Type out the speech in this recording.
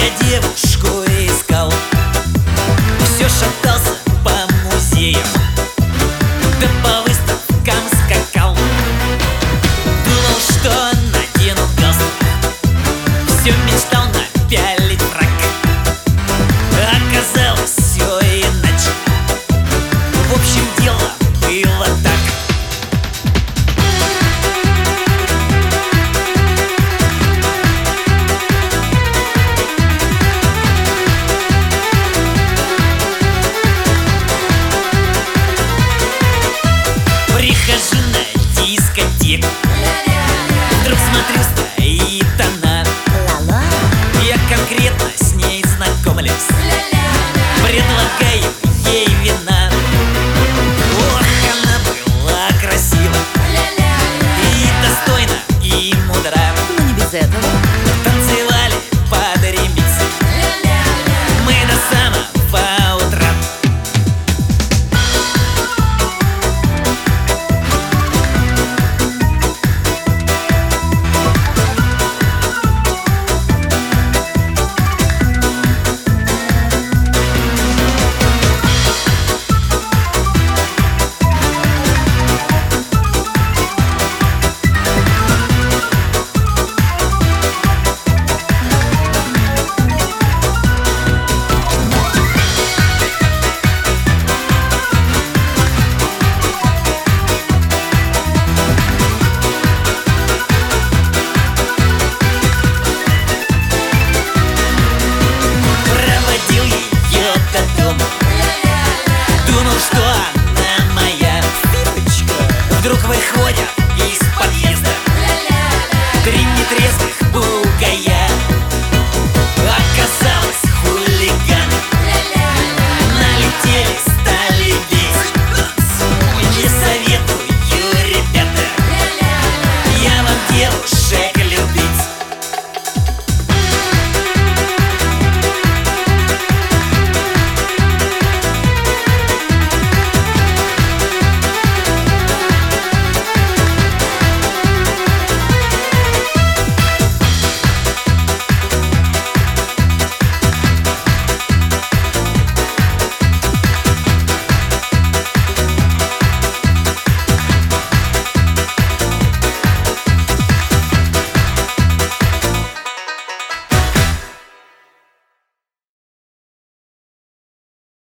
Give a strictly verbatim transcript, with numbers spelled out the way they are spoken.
я девушку искал, все шатался по музеям, да по выставкам скакал. Думал, что надену галстук, все мечтал напялить фрак. Оказалось все иначе. В общем, дело было так. Прихожу на дискотеку, вдруг смотрю, стоит она. Я конкретно с ней знакомлюсь, предлагаю